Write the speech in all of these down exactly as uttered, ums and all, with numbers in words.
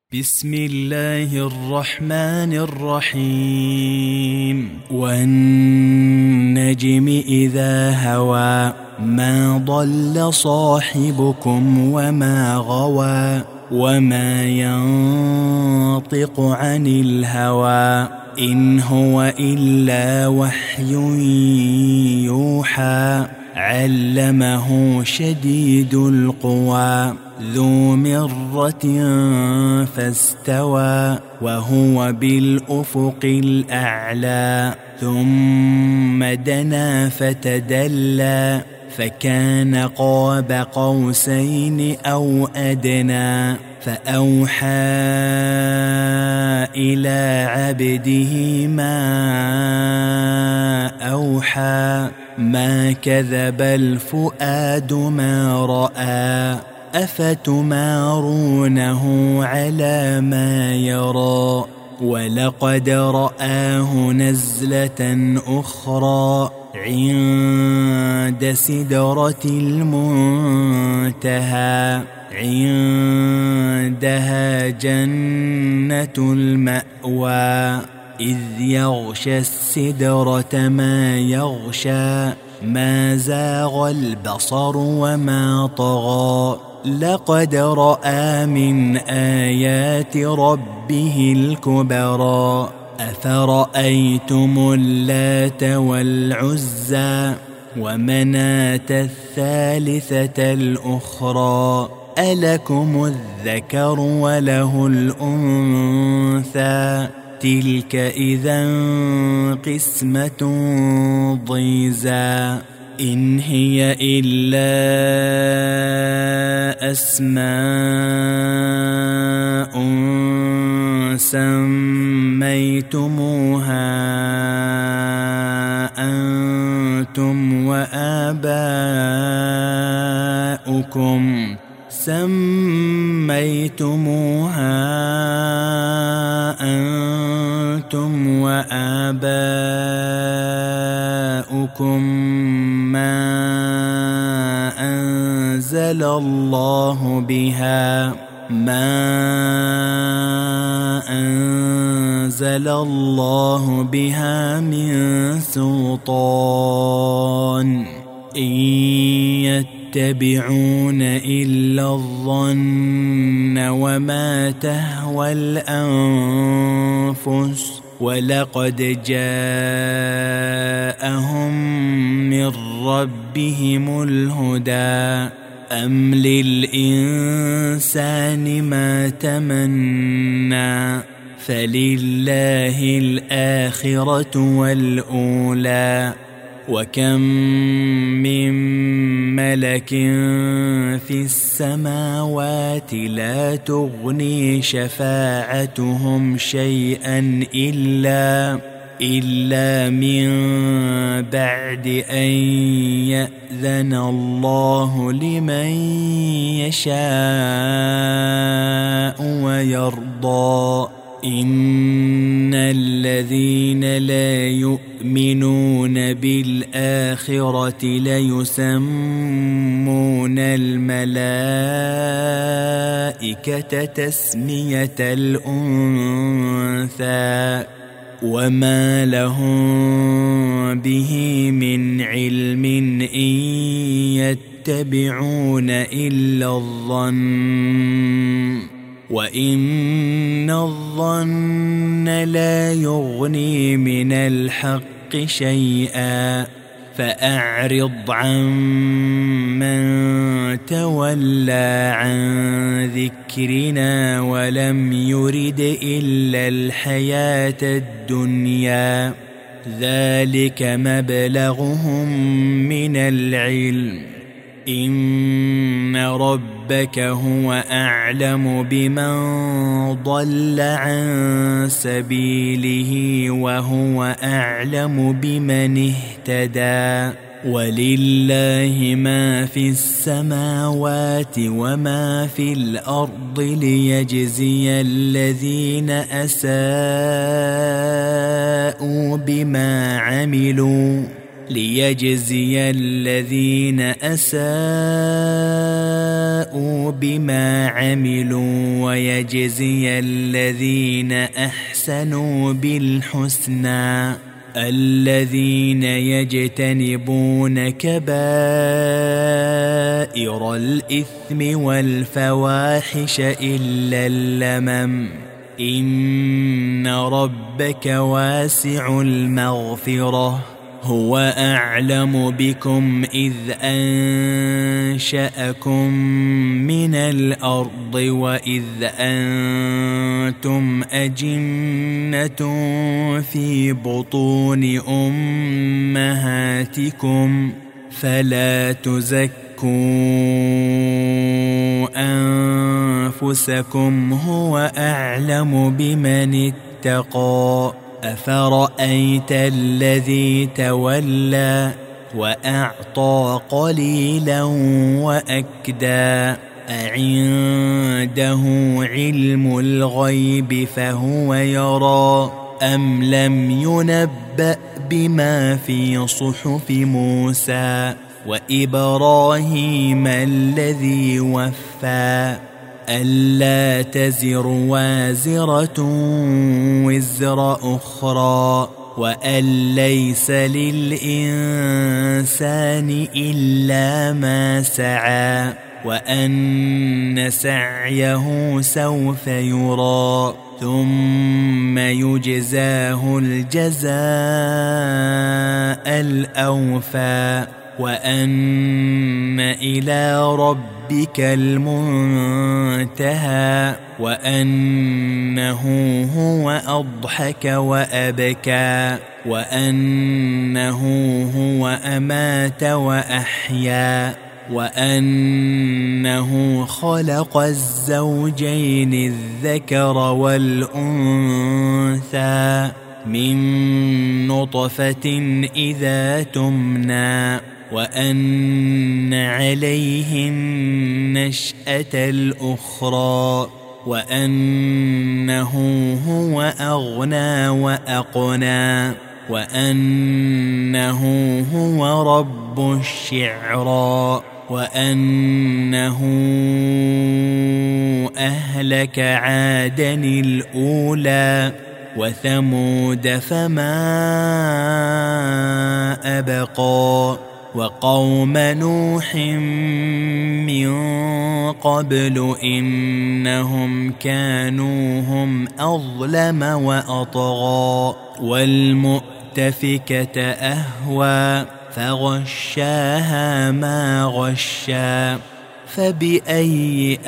بسم الله الرحمن الرحيم والنجم إذا هوى ما ضل صاحبكم وما غوى وما ينطق عن الهوى إن هو إلا وحي يوحى علمه شديد القوى ذو مرة فاستوى وهو بالأفق الأعلى ثم دنا فتدلى فكان قاب قوسين أو أدنى فأوحى إلى عبده ما أوحى ما كذب الفؤاد ما رأى أفتمارونه على ما يرى ولقد رآه نزلة أخرى عند سدرة المنتهى عندها جنة المأوى إذ يغشى السدرة ما يغشى ما زاغ البصر وما طغى لقد رأى من آيات ربه الكبرى أفرأيتم اللات والعزى ومناة الثالثة الأخرى ألكم الذكر وله الأنثى تلك إذا قسمة ضيزى إن هي إلا أسماء سميتموها أنتم وآباؤكم سميتموها أنتم وآباؤكم ما أنزل الله بها ما أنزل الله بها من سلطان إن يتبعون إلا الظن وما تهوى الأنفس ولقد جاءهم من ربهم الهدى أم للإنسان ما تمنى فلله الآخرة والأولى وكم من ملك في السماوات لا تغني شفاعتهم شيئا إلا إلا من بعد أن يأذن الله لمن يشاء ويرضى إن الذين لا يؤمنون بالآخرة ليسمون الملائكة تسمية الأنثى وما لهم به من علم إن يتبعون إلا الظن وإن الظن لا يغني من الحق شيئا فأعرض عن من تولى عن ذكرنا ولم يرد إلا الحياة الدنيا ذلك مبلغهم من العلم إن ربك هو أعلم بمن ضل عن سبيله وهو أعلم بمن اهتدى ولله ما في السماوات وما في الأرض ليجزي الذين أساءوا بما عملوا ليجزي الذين أساءوا بما عملوا ويجزي الذين أحسنوا بالحسنى الذين يجتنبون كبائر الإثم والفواحش إلا اللمم إن ربك واسع المغفرة هو أعلم بكم إذ أنشأكم من الأرض وإذ أنتم أجنة في بطون أمهاتكم فلا تزكوا أنفسكم هو أعلم بمن اتقى أفرأيت الذي تولى وأعطى قليلا وأكدى أعنده علم الغيب فهو يرى أم لم ينبأ بما في صحف موسى وإبراهيم الذي وفى ألا تزر وازرة وزر أخرى وأن ليس للإنسان إلا ما سعى وأن سعيه سوف يرى ثم يجزاه الجزاء الأوفى وأن إلى ربك المنتهى وأنه هو أضحك وأبكى وأنه هو أمات وأحيا وأنه خلق الزوجين الذكر والأنثى من نطفة إذا تمنى وأن عليه النشأة الأخرى وأنه هو أغنى وأقنى وأنه هو رب الشعرى وأنه أهلك عادا الأولى وثمود فما أبقى وقوم نوح من قبل إنهم كانوا هم أظلم وأطغى والمؤتفكة أهوى فغشاها ما غشا فبأي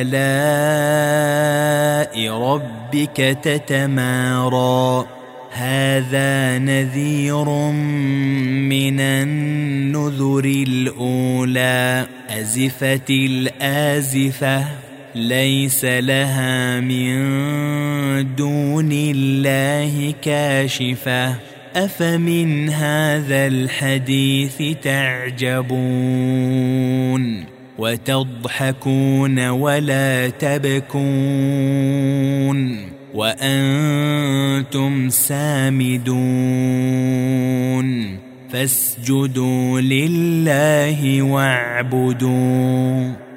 آلاء ربك تتمارى هذا نذير من النذر الأولى أزفت الآزفة ليس لها من دون الله كاشفة أفمن هذا الحديث تعجبون وتضحكون ولا تبكون وأنتم سامدون فاسجدوا لله واعبدوا